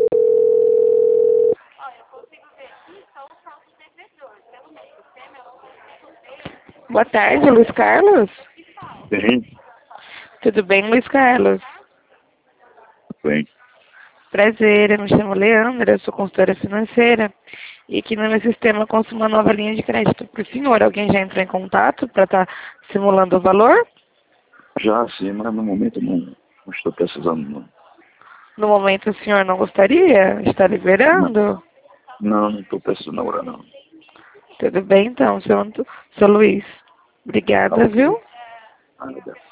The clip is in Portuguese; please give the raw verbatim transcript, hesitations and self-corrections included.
Boa tarde, Luiz Carlos. Sim, Tudo bem, Luiz Carlos? bem. Prazer, eu me chamo Leandra, eu sou consultora financeira e aqui no meu sistema consto uma nova linha de crédito para o senhor. Alguém já entrou em contato para estar simulando o valor? Já sim, mas no momento não, não estou precisando não. No momento o senhor não gostaria? Está Não, liberando? não não estou precisando agora não. Tudo bem então, seu, Anto- seu Luiz. Tá Obrigada, ok. viu? Ah,